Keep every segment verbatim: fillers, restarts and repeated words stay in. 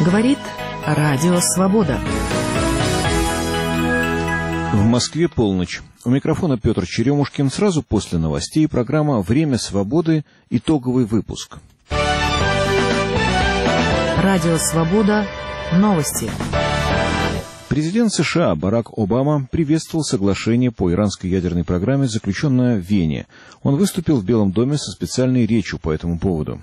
Говорит Радио Свобода. В Москве полночь. У микрофона Петр Черемушкин. Сразу после новостей программа «Время свободы». Итоговый выпуск. Радио Свобода. Новости. Президент США Барак Обама приветствовал соглашение по иранской ядерной программе, заключенное в Вене. Он выступил в Белом доме со специальной речью по этому поводу.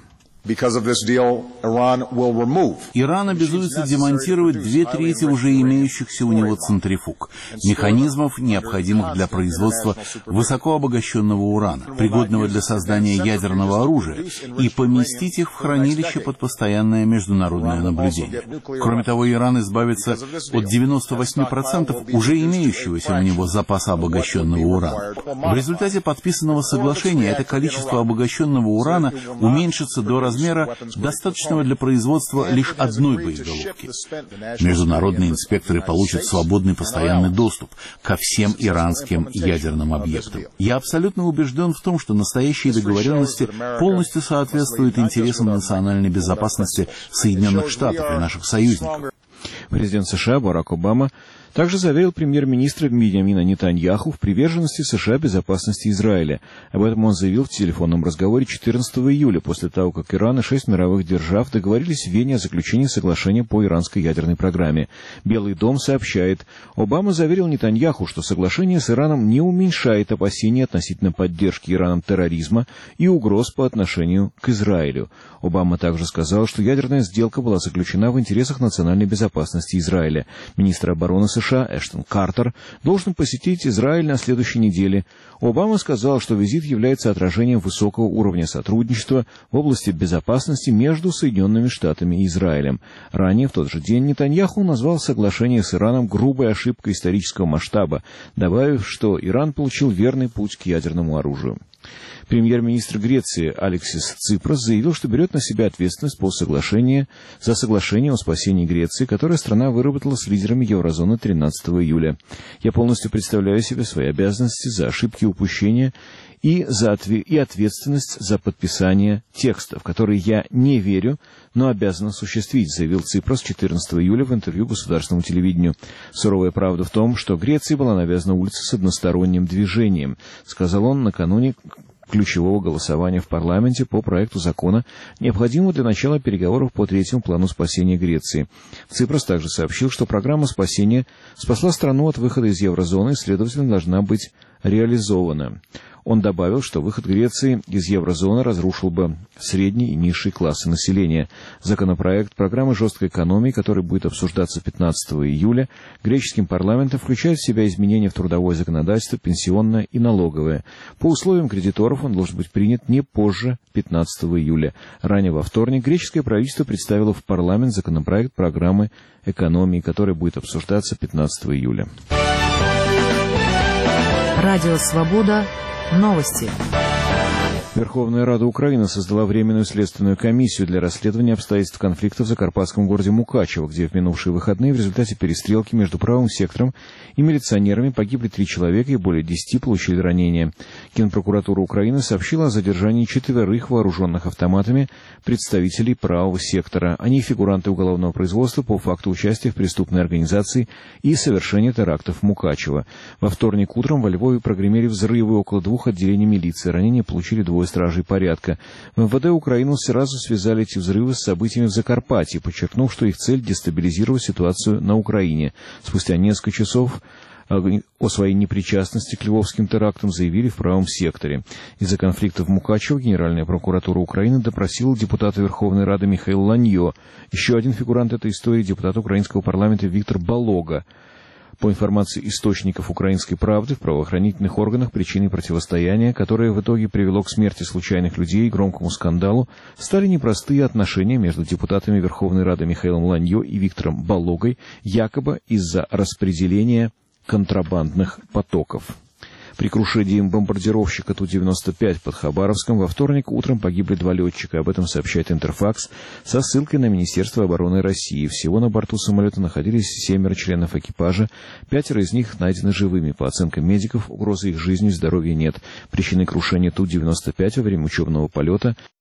Иран обязуется демонтировать две трети уже имеющихся у него центрифуг, механизмов, необходимых для производства высокообогащенного урана, пригодного для создания ядерного оружия, и поместить их в хранилище под постоянное международное наблюдение. Кроме того, Иран избавится от девяноста восьми процентов уже имеющегося у него запаса обогащенного урана. В результате подписанного соглашения это количество обогащенного урана уменьшится до размера размера, достаточного для производства лишь одной боеголовки. Международные инспекторы получат свободный постоянный доступ ко всем иранским ядерным объектам. Я абсолютно убежден в том, что настоящие договоренности полностью соответствуют интересам национальной безопасности Соединенных Штатов и наших союзников. Президент США Барак Обама также заверил премьер-министра Биньямина Нетаньяху в приверженности США безопасности Израиля. Об этом он заявил в телефонном разговоре четырнадцатого июля, после того, как Иран и шесть мировых держав договорились в Вене о заключении соглашения по иранской ядерной программе. Белый дом сообщает, Обама заверил Нетаньяху, что соглашение с Ираном не уменьшает опасений относительно поддержки Ираном терроризма и угроз по отношению к Израилю. Обама также сказал, что ядерная сделка была заключена в интересах национальной безопасности Израиля. Министр обороны США США Эштон Картер должен посетить Израиль на следующей неделе. Обама сказал, что визит является отражением высокого уровня сотрудничества в области безопасности между Соединенными Штатами и Израилем. Ранее, в тот же день, Нетаньяху назвал соглашение с Ираном грубой ошибкой исторического масштаба, добавив, что Иран получил верный путь к ядерному оружию. Премьер-министр Греции Алексис Ципрос заявил, что берет на себя ответственность по соглашению, за соглашение о спасении Греции, которое страна выработала с лидерами еврозоны тринадцатого июля. «Я полностью представляю себе свои обязанности за ошибки и упущения и, за отве- и ответственность за подписание текста, в который я не верю, но обязан осуществить», заявил Ципрос четырнадцатого июля в интервью государственному телевидению. «Суровая правда в том, что Греции была навязана улица с односторонним движением», сказал он накануне ключевого голосования в парламенте по проекту закона, необходимого для начала переговоров по третьему плану спасения Греции. Ципрос также сообщил, что программа спасения спасла страну от выхода из еврозоны и, следовательно, должна быть реализована. Он добавил, что выход Греции из еврозоны разрушил бы средний и низший классы населения. Законопроект программы жесткой экономии, который будет обсуждаться пятнадцатого июля, греческим парламентом включает в себя изменения в трудовое законодательство, пенсионное и налоговое. По условиям кредиторов он должен быть принят не позже пятнадцатого июля. Ранее во вторник греческое правительство представило в парламент законопроект программы экономии, который будет обсуждаться пятнадцатого июля. Радио Свобода. Новости. Верховная Рада Украины создала Временную следственную комиссию для расследования обстоятельств конфликта в закарпатском городе Мукачево, где в минувшие выходные в результате перестрелки между правым сектором и милиционерами погибли три человека и более десяти получили ранения. Генпрокуратура Украины сообщила о задержании четверых вооруженных автоматами представителей правого сектора. Они фигуранты уголовного производства по факту участия в преступной организации и совершения терактов в Мукачево. Во вторник утром во Львове прогремели взрывы около двух отделений милиции. Ранения получили двое стражей порядка. В эм вэ дэ Украины сразу связали эти взрывы с событиями в Закарпатье, подчеркнув, что их цель — дестабилизировать ситуацию на Украине. Спустя несколько часов о своей непричастности к львовским терактам заявили в правом секторе. Из-за конфликта в Мукачево Генеральная прокуратура Украины допросила депутата Верховной Рады Михаила Ланьо. Еще один фигурант этой истории — депутат украинского парламента Виктор Балога. По информации источников «Украинской правды», в правоохранительных органах причиной противостояния, которое в итоге привело к смерти случайных людей и громкому скандалу, стали непростые отношения между депутатами Верховной Рады Михаилом Ланьо и Виктором Балогой, якобы из-за распределения контрабандных потоков. При крушении бомбардировщика Ту девяносто пять под Хабаровском во вторник утром погибли два летчика. Об этом сообщает Интерфакс со ссылкой на Министерство обороны России. Всего на борту самолета находились семеро членов экипажа. Пятеро из них найдены живыми. По оценкам медиков, угрозы их жизни и здоровью нет. Причиной крушения Ту девяносто пять во время учебного полета